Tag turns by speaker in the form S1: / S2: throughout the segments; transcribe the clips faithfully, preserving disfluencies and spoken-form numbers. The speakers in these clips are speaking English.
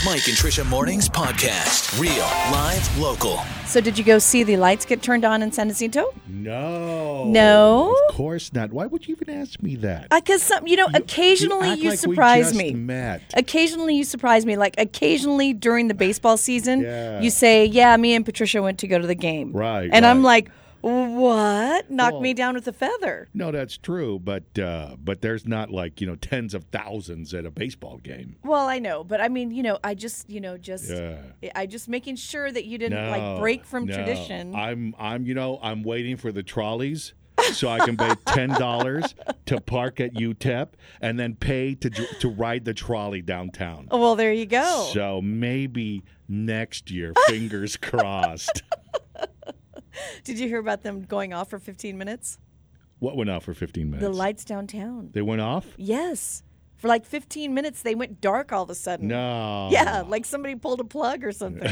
S1: Mike and Trisha Mornings podcast. Real, live, local.
S2: So did you go see the lights get turned on in San Jacinto?
S3: No.
S2: No?
S3: Of course not. Why would you even ask me that?
S2: Because some, you know,
S3: You-
S2: occasionally
S3: you act
S2: you
S3: like we
S2: surprise
S3: just
S2: me.
S3: met.
S2: Occasionally you surprise me. Like occasionally during the baseball season,
S3: Yeah.
S2: you say, "Yeah, me and Patricia went to go to the game."
S3: Right,
S2: And I'm
S3: right.
S2: like, "What? Knock
S3: Well-
S2: me down with a feather."
S3: No, that's true, but uh, but there's not like, you know, tens of thousands at a baseball game.
S2: Well, I know, but I mean, you know, I just, you know, just,
S3: Yeah.
S2: I just making sure that you didn't
S3: No,
S2: like break from
S3: no.
S2: tradition.
S3: I'm I'm you know, I'm waiting for the trolleys so I can pay ten dollars to park at U T E P and then pay to dr- to ride the trolley downtown.
S2: Oh, well, there you go.
S3: So maybe next year, fingers crossed.
S2: Did you hear about them going off for fifteen minutes?
S3: What went off for fifteen minutes?
S2: The lights downtown.
S3: They went off?
S2: Yes. For like fifteen minutes, they went dark all of a sudden.
S3: No.
S2: Yeah, like somebody pulled a plug or something.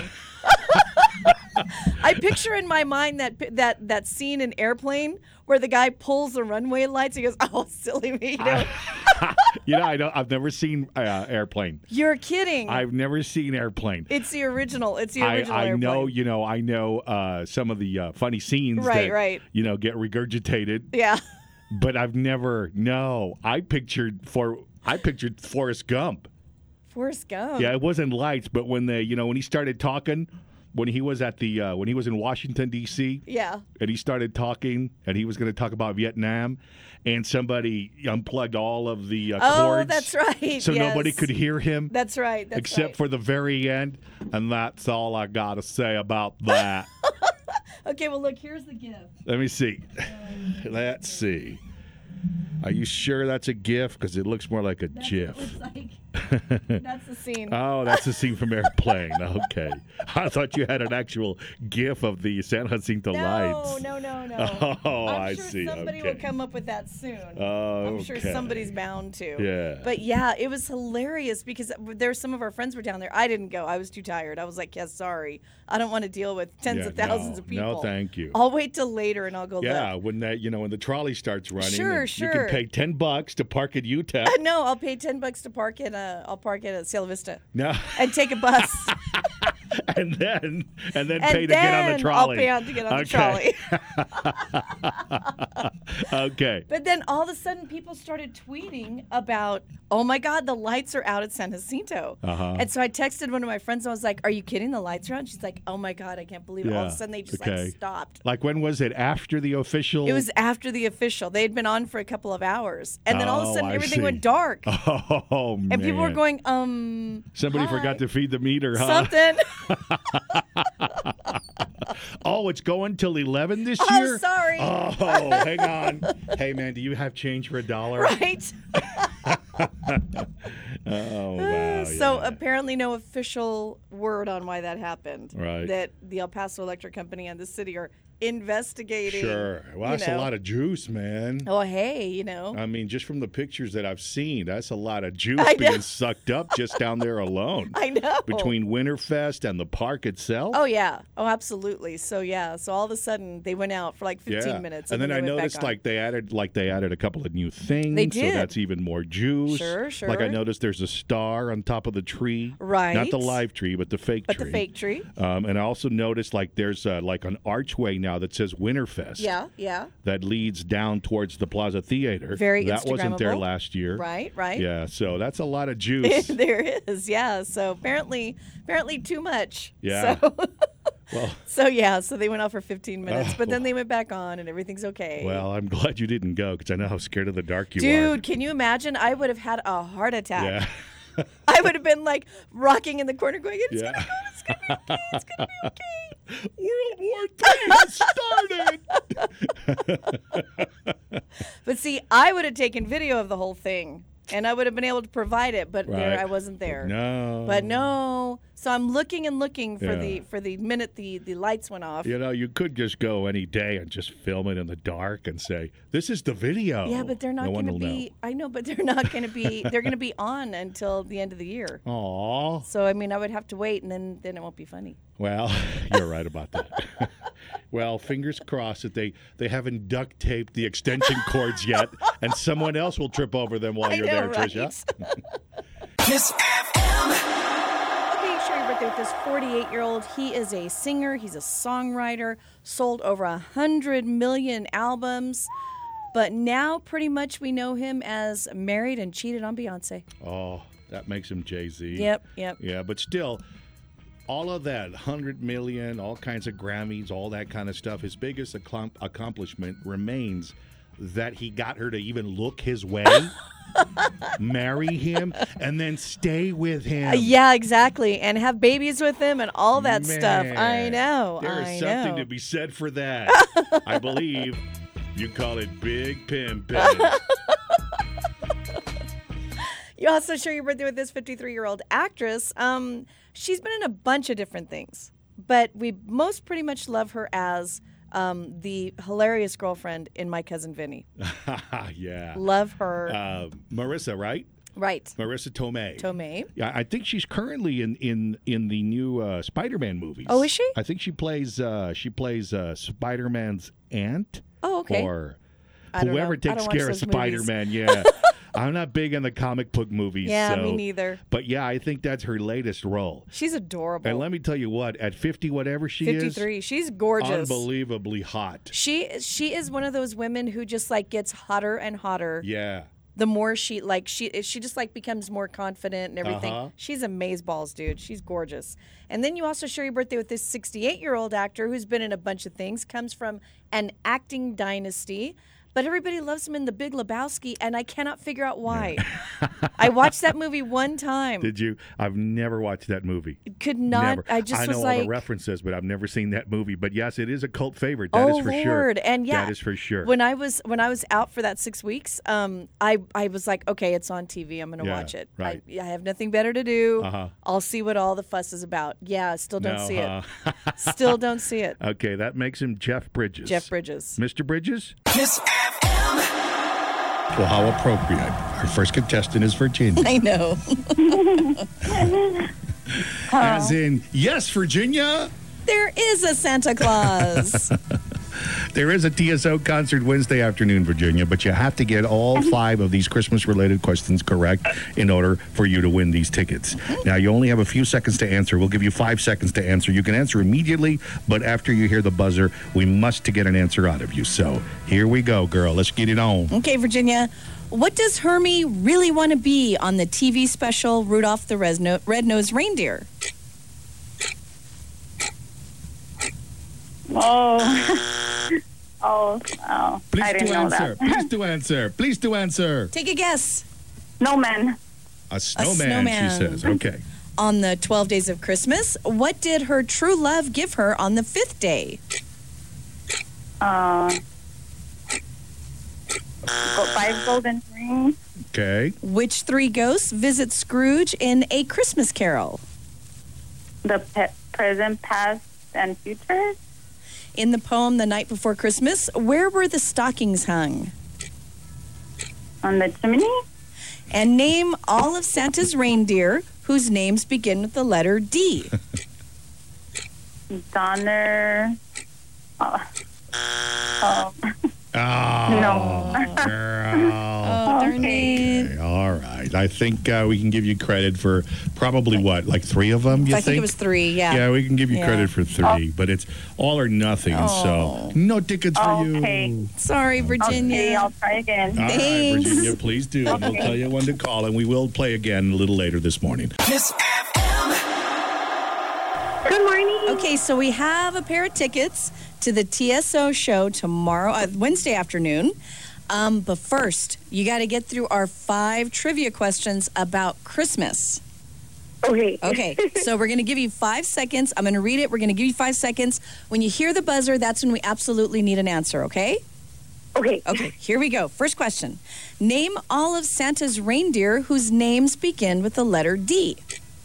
S2: I picture in my mind that that that scene in Airplane where the guy pulls the runway lights. He goes, "Oh, silly me!" You know?
S3: You know, I don't. I've never seen uh, Airplane.
S2: You're kidding.
S3: I've never seen Airplane.
S2: it's the original. It's the
S3: I,
S2: original
S3: I
S2: Airplane.
S3: know, you know, I know uh, some of the uh, funny scenes
S2: Right,
S3: that,
S2: right.
S3: you know, get regurgitated,
S2: Yeah.
S3: but I've never, no, I pictured for, I pictured Forrest Gump.
S2: Forrest Gump.
S3: Yeah, it wasn't lights, but when they, you know, when he started talking, when he was at the, uh, when he was in Washington, D C,
S2: Yeah.
S3: and he started talking, and he was going to talk about Vietnam, and somebody unplugged all of the uh,
S2: Oh,
S3: cords.
S2: that's right.
S3: So nobody
S2: Yes.
S3: could hear him.
S2: That's right. That's
S3: except
S2: right.
S3: for the very end, and that's all I gotta say about that.
S2: Okay, well, look, here's the gift.
S3: Let me see. Let's see. Are you sure that's a GIF? Because it looks more like a
S2: That's
S3: GIF.
S2: What it looks like. That's the scene.
S3: Oh, that's the scene from Airplane. Okay. I thought you had an actual GIF of the San Jacinto
S2: no,
S3: lights.
S2: no, no, no.
S3: Oh,
S2: I'm
S3: I
S2: sure
S3: see.
S2: somebody
S3: Okay.
S2: will come up with that soon.
S3: Oh,
S2: I'm sure
S3: okay.
S2: somebody's bound to.
S3: Yeah.
S2: But yeah, it was hilarious because there some of our friends were down there. I didn't go. I was too tired. I was like, yes, sorry. I don't want to deal with tens
S3: Yeah,
S2: of thousands
S3: no,
S2: of people.
S3: no, thank you.
S2: I'll wait till later and I'll go
S3: Yeah,
S2: look.
S3: when that, you know, when the trolley starts running,
S2: Sure,
S3: and
S2: sure.
S3: you can pay ten bucks to park at U T E P.
S2: No, I'll pay ten bucks to park at uh I'll park at uh, Cielo Vista
S3: No.
S2: and take a bus.
S3: and then and then
S2: And
S3: pay to get on the
S2: then
S3: trolley.
S2: I'll pay out to get on
S3: okay.
S2: the trolley.
S3: Okay.
S2: But then all of a sudden, people started tweeting about, oh my God, the lights are out at San Jacinto.
S3: Uh-huh.
S2: And so I texted one of my friends. And I was like, "Are you kidding? The lights are out?" And she's like, "Oh my God, I can't believe it!" All of a
S3: Yeah.
S2: sudden, they just
S3: Okay.
S2: like stopped.
S3: Like when was it? After the official?
S2: It was after the official. They had been on for a couple of hours, and then all of a
S3: Oh,
S2: sudden,
S3: I
S2: everything
S3: see.
S2: went dark,
S3: Oh man.
S2: and people were going, "Um,
S3: Somebody
S2: hi."
S3: forgot to feed the meter, huh?
S2: something."
S3: Oh, it's going till eleven this
S2: Oh,
S3: year?
S2: sorry.
S3: Oh, hang on. Hey man, do you have change for a dollar?
S2: Right.
S3: Oh wow.
S2: So
S3: yeah.
S2: apparently, no official word on why that happened.
S3: Right.
S2: That the El Paso Electric Company and the city are investigating.
S3: Sure. Well,
S2: you
S3: that's
S2: know.
S3: a lot of juice, man.
S2: Oh, hey, you know.
S3: I mean, just from the pictures that I've seen, that's a lot of juice
S2: I know.
S3: being sucked up just down there alone.
S2: I know.
S3: Between Winterfest and the park itself.
S2: Oh yeah. Oh, absolutely. So yeah. So all of a sudden they went out for like fifteen
S3: yeah.
S2: minutes,
S3: and,
S2: and,
S3: then I
S2: they went back
S3: noticed
S2: on.
S3: like they added like they added a couple of new things.
S2: They
S3: So
S2: did.
S3: that's even more juice.
S2: Sure,
S3: Like I
S2: sure.
S3: noticed there's a star on top of the tree.
S2: Right.
S3: Not the live tree, but the fake
S2: but
S3: tree.
S2: the fake tree.
S3: Um, and I also noticed like there's uh, like an archway now that says Winterfest.
S2: Yeah. Yeah.
S3: That leads down towards the Plaza Theater.
S2: Very
S3: That wasn't there
S2: Instagrammable.
S3: last year.
S2: Right. Right.
S3: Yeah. So that's a lot of juice.
S2: There is. Yeah. So apparently, apparently too much.
S3: Yeah.
S2: So.
S3: Well.
S2: So yeah, so they went off for fifteen minutes,
S3: Oh.
S2: but then they went back on, and everything's okay.
S3: Well, I'm glad you didn't go because I know how scared of the dark you
S2: Dude,
S3: are.
S2: can you imagine? I would have had a heart attack.
S3: Yeah.
S2: I would have been like rocking in the corner, going, "It's
S3: Yeah.
S2: gonna go, it's gonna be okay, it's gonna be okay."
S3: World War Three has started.
S2: But see, I would have taken video of the whole thing, and I would have been able to provide it, but there
S3: Right.
S2: I wasn't there.
S3: No.
S2: But no, so I'm looking and looking for
S3: Yeah.
S2: the for the minute the the lights went off.
S3: You know, you could just go any day and just film it in the dark and say, "This is the video."
S2: Yeah, but they're not
S3: no
S2: going to
S3: one will
S2: be. I know, but they're not going to be. They're going to be on until the end of the year.
S3: know. Aw.
S2: So I mean, I would have to wait, and then then it won't be funny.
S3: Well, you're right about that. Well, fingers crossed that they, they haven't duct taped the extension cords yet, and someone else will trip over them while
S2: I
S3: you're
S2: know,
S3: there,
S2: right?
S3: Tricia.
S1: Kiss F M.
S2: Okay, birthday with this forty-eight-year-old. He is a singer. He's a songwriter. Sold over one hundred million albums. But now pretty much we know him as married and cheated on Beyonce.
S3: Oh, that makes him Jay-Z.
S2: Yep, yep.
S3: Yeah, but still, all of that, one hundred million, all kinds of Grammys, all that kind of stuff, his biggest accom- accomplishment remains that he got her to even look his way, marry him, and then stay with him.
S2: Uh, yeah, exactly. And have babies with him and all that
S3: Man,
S2: stuff. I know.
S3: There is
S2: I
S3: something
S2: know.
S3: to be said for that. I believe you call it big pimpin'.
S2: You also share your birthday with this fifty-three-year-old actress. Um, she's been in a bunch of different things, but we most pretty much love her as um, the hilarious girlfriend in My Cousin Vinny.
S3: Yeah.
S2: Love her.
S3: Uh, Marissa, right?
S2: right.
S3: Marissa Tomei.
S2: Tomei.
S3: Yeah, I think she's currently in in in the new uh, Spider-Man movies.
S2: Oh, is she?
S3: I think she plays uh, she plays uh, Spider-Man's aunt.
S2: Oh, okay.
S3: Or
S2: I don't
S3: whoever
S2: know. I
S3: takes
S2: don't watch
S3: care of
S2: those movies.
S3: Spider-Man. Yeah, I'm not big on the comic book movies.
S2: Yeah,
S3: so,
S2: me neither.
S3: But yeah, I think that's her latest role.
S2: She's adorable.
S3: And let me tell you what, at fifty, whatever she is,
S2: fifty-three. She's gorgeous.
S3: unbelievably hot.
S2: She she is one of those women who just like gets hotter and hotter.
S3: Yeah.
S2: The more she like she she just like becomes more confident and everything.
S3: Uh-huh.
S2: She's amazeballs, dude. She's gorgeous. And then you also share your birthday with this sixty-eight-year-old actor who's been in a bunch of things, comes from an acting dynasty. But everybody loves him in The Big Lebowski, and I cannot figure out why. I watched that movie one time.
S3: Did you? I've never watched that movie.
S2: Could not.
S3: Never.
S2: I just
S3: I know
S2: was
S3: all
S2: like,
S3: the references, but I've never seen that movie. But yes, it is a cult favorite. That
S2: oh
S3: is for
S2: Lord.
S3: sure.
S2: And yeah,
S3: that is for sure.
S2: When I was when I was out for that six weeks, um, I I was like, okay, it's on T V. I'm gonna
S3: Yeah,
S2: watch it.
S3: right.
S2: I, I have nothing better to do.
S3: Uh-huh.
S2: I'll see what all the fuss is about. Yeah, still don't
S3: No,
S2: see
S3: huh?
S2: it. Still don't see it.
S3: Okay, that makes him Jeff Bridges.
S2: Jeff Bridges.
S3: Mister Bridges?
S1: Kiss F M.
S3: Well, how appropriate. Our first contestant is Virginia.
S2: I know.
S3: As in, yes, Virginia.
S2: There is a Santa Claus.
S3: There is a T S O concert Wednesday afternoon, Virginia, but you have to get all five of these Christmas-related questions correct in order for you to win these tickets. Now, you only have a few seconds to answer. We'll give you five seconds to answer. You can answer immediately, but after you hear the buzzer, we must to get an answer out of you. So here we go, girl. Let's get it on.
S2: Okay, Virginia. What does Hermie really want to be on the T V special Rudolph the Resno- Red-Nosed Reindeer?
S4: Oh. oh, oh.
S3: Please
S4: I didn't
S3: to
S4: know
S3: answer.
S4: that.
S3: Please to answer. Please to answer.
S2: Take a guess.
S4: No, man.
S3: A snowman,
S2: snowman.
S3: she says. Okay.
S2: On the twelve days of Christmas, what did her true love give her on the fifth day?
S4: Uh, go- five golden rings.
S3: Okay.
S2: Which three ghosts visit Scrooge in A Christmas Carol?
S4: The pe- present, past, and future.
S2: In the poem The Night Before Christmas, where were the stockings hung?
S4: On the chimney.
S2: And name all of Santa's reindeer whose names begin with the letter D.
S4: Donner. Uh, um,
S3: Oh,
S4: No.
S3: girl.
S2: Oh, darn it.
S3: Okay, all right. I think uh, we can give you credit for probably what, like three of them, you
S2: I think it was three, yeah.
S3: Yeah, we can give you
S2: Yeah.
S3: credit for three, but it's all or nothing.
S2: Oh.
S3: So no tickets for
S4: Okay.
S3: you.
S2: Sorry, Virginia.
S4: okay, I'll try again.
S3: All right,
S2: Thanks.
S3: Virginia, please do. And we'll
S4: Okay.
S3: tell you when to call, and we will play again a little later this morning.
S1: Kiss F M.
S4: Good morning.
S2: Okay, so we have a pair of tickets to the T S O show tomorrow, uh, Wednesday afternoon. Um, but first, you got to get through our five trivia questions about Christmas.
S4: Okay.
S2: Okay, so we're going to give you five seconds. I'm going to read it. We're going to give you five seconds. When you hear the buzzer, that's when we absolutely need an answer, okay?
S4: Okay.
S2: Okay, here we go. First question. Name all of Santa's reindeer whose names begin with the letter D.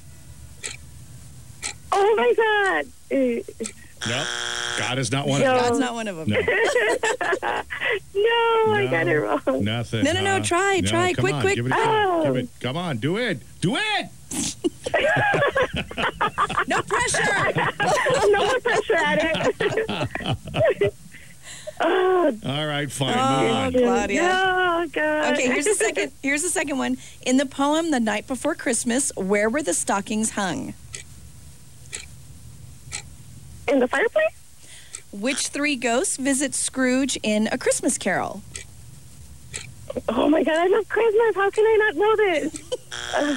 S4: Oh my God. Uh,
S3: No, God is not one
S4: No.
S3: of
S2: God's not one of them.
S3: them.
S4: no, I got it
S3: No,
S4: wrong.
S3: nothing.
S2: No, no, no,
S3: huh?
S2: try,
S3: No,
S2: try,
S3: come
S2: quick,
S3: on,
S2: quick.
S3: Give it a shot.
S4: Oh.
S3: Give it. Come on, do it. Do it.
S2: No pressure.
S4: No more pressure at it. oh,
S3: All right, fine.
S2: Oh,
S3: Move on.
S2: Claudia.
S4: Oh, God.
S2: Okay, here's the second. Here's the second one. In the poem "The Night Before Christmas," where were the stockings hung?
S5: In the fireplace?
S2: Which three ghosts visit Scrooge in A Christmas Carol?
S5: Oh my God, I love Christmas. How can I not know this? uh,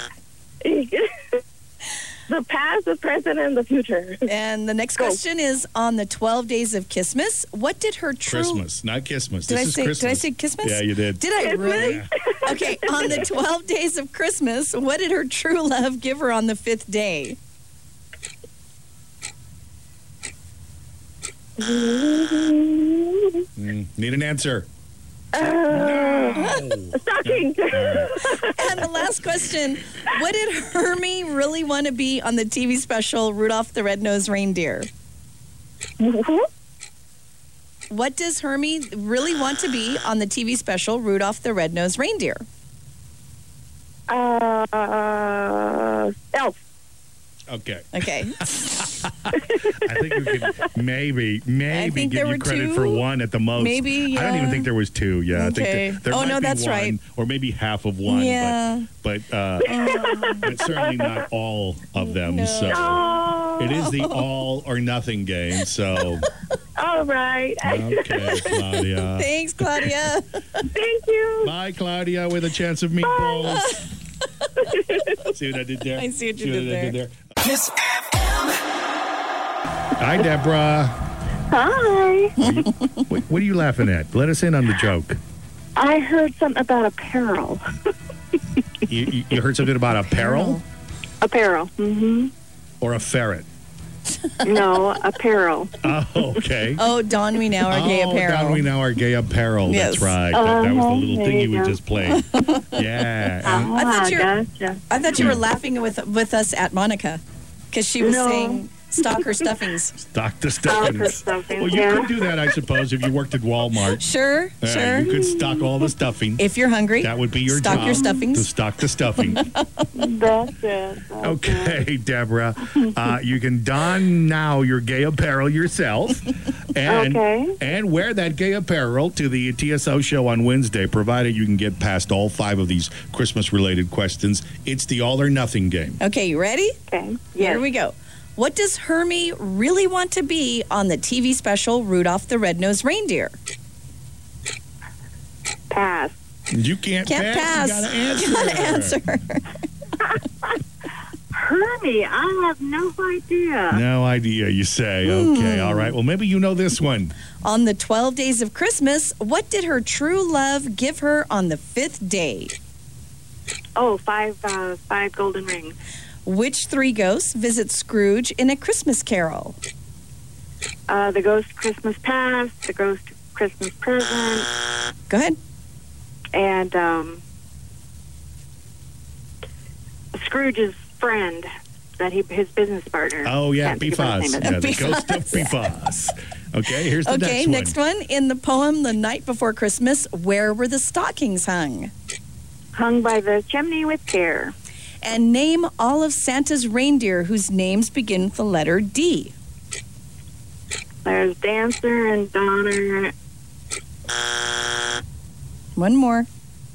S5: the past, the present, and the future.
S2: And the next
S5: Go.
S2: question is, on the twelve days of Christmas, what did her true...
S3: Christmas, not Christmas.
S2: Did
S3: this
S2: I
S3: is
S2: say,
S3: Christmas.
S2: Did I say Christmas?
S3: Yeah, you did.
S2: Did I
S5: Christmas?
S2: really? Okay, on the twelve days of Christmas, what did her true love give her on the fifth day?
S3: Mm, need an answer.
S5: Uh,
S3: No.
S5: Stocking.
S2: And the last question, what did Hermie really want to be on the T V special Rudolph the Red-Nosed Reindeer? What does Hermie really want to be on the T V special Rudolph the Red-Nosed Reindeer?
S5: uh, elf.
S3: Okay.
S2: Okay.
S3: I think we could maybe, maybe
S2: think
S3: give
S2: there
S3: you
S2: were
S3: credit
S2: two.
S3: for one at the most.
S2: Maybe,
S3: I don't
S2: yeah.
S3: even think there was two. Yeah. I think
S2: Okay.
S3: there, there
S2: Oh,
S3: might
S2: no,
S3: be
S2: that's
S3: one,
S2: right.
S3: or maybe half of one.
S2: Yeah.
S3: But, but, uh, but certainly not all of them.
S2: No.
S3: So
S5: Oh,
S3: it is the all or nothing game. So,
S5: all right.
S3: okay, Claudia.
S2: Thanks, Claudia.
S5: Thank you.
S3: Bye, Claudia, with a chance of meatballs. See what I did there?
S2: I see what you
S3: what
S2: did
S3: I
S2: there.
S1: Kiss F M.
S3: Hi, Deborah.
S5: Hi.
S3: What, what are you laughing at? Let us in on the joke.
S5: I heard something about apparel.
S3: You, you, you heard something about apparel
S5: Apparel. Mm-hmm.
S3: or a ferret?
S5: No, apparel.
S3: Oh, okay.
S2: Oh, Dawn, we now are gay
S3: oh,
S2: apparel.
S3: down we now are gay apparel.
S2: Yes.
S3: That's right. That, that was the little
S5: Uh-huh,
S3: thing
S5: there
S3: you
S5: you
S3: would
S5: go.
S3: just play. Yeah. And
S5: Ah,
S2: I thought you were-
S5: gotcha.
S2: I thought you were laughing with with us at Monica because she was
S5: No.
S2: saying stock her stuffings.
S3: Doctor
S5: Stock her
S3: Stuffins.
S5: stuffings,
S3: Well, you
S5: yeah.
S3: could do that, I suppose, if you worked at Walmart.
S2: Sure,
S3: Uh,
S2: sure.
S3: You could stock all the stuffing.
S2: If you're hungry,
S3: That would be your
S2: stock
S3: job.
S2: your
S3: To
S2: stuffings.
S3: stock the stuffing.
S5: That's it. That's it.
S3: Okay, Deborah. Uh, you can don now your gay apparel yourself, and
S5: Okay.
S3: and wear that gay apparel to the T S O show on Wednesday, provided you can get past all five of these Christmas-related questions. It's the all or nothing game.
S2: Okay, you ready?
S5: Okay.
S2: Here
S5: Yes.
S2: we go. What does Hermie really want to be on the T V special Rudolph the Red-Nosed Reindeer?
S5: Pass.
S3: You can't,
S2: Can't pass.
S3: You gotta answer.
S2: You gotta answer.
S5: Hermie, I have no idea.
S3: No idea, you say. Okay, all right. Well, maybe you know this one.
S2: On the twelve days of Christmas, what did her true love give her on the fifth day?
S5: Oh, five, uh, five golden rings.
S2: Which three ghosts visit Scrooge in A Christmas Carol?
S5: Uh, the ghost Christmas past, the ghost Christmas present,
S2: Go ahead.
S5: and um, Scrooge's friend, that he his business partner.
S3: Oh, yeah,
S5: Can't think of what his
S3: P F A S.
S5: name is.
S3: Yeah, the
S2: P F A S.
S3: ghost of P F A S. Okay, here's the
S2: Okay,
S3: next one.
S2: next one. In the poem The Night Before Christmas, where were the stockings hung?
S5: Hung by the chimney with care.
S2: And name all of Santa's reindeer whose names begin with the letter D.
S5: There's Dancer and Donner.
S2: One more.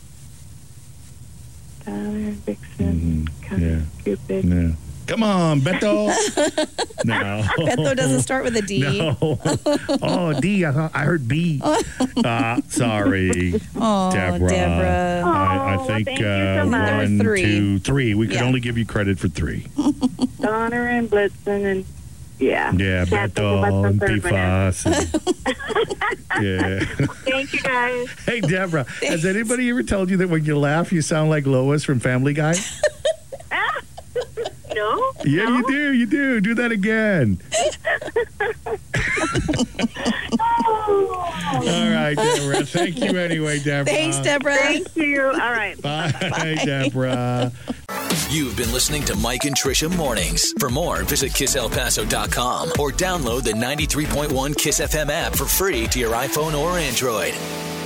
S5: Donner, Vixen,
S3: Mm-hmm. Yeah.
S5: Cupid.
S3: No. Come on, Beto. No.
S2: Beto doesn't start with a D.
S3: No. Oh, D. I, thought, I heard B. Uh, sorry,
S2: Oh,
S3: Deborah.
S2: Deborah.
S3: I, I
S5: Oh,
S3: think
S5: thank you
S3: uh,
S5: so much.
S2: There were
S3: one,
S2: three.
S3: two, three. We could
S2: Yeah.
S3: only give you credit for three.
S5: Donner and Blitzen and yeah.
S3: Yeah,
S5: Can't think of
S3: Beto
S5: what's
S3: and
S5: the
S3: P
S5: third
S3: F
S5: one.
S3: A S. and- Yeah.
S5: Thank you guys.
S3: Hey, Deborah, has anybody ever told you that when you laugh, you sound like Lois from Family Guy?
S5: No?
S3: Yeah,
S5: no?
S3: you do. You do. Do that again. All right, Deborah. Thank you anyway, Deborah.
S2: Thanks, Deborah.
S5: Thank you. All right.
S3: Bye, Deborah.
S1: You've been listening to Mike and Trisha Mornings. For more, visit kiss el paso dot com or download the ninety-three point one Kiss F M app for free to your iPhone or Android.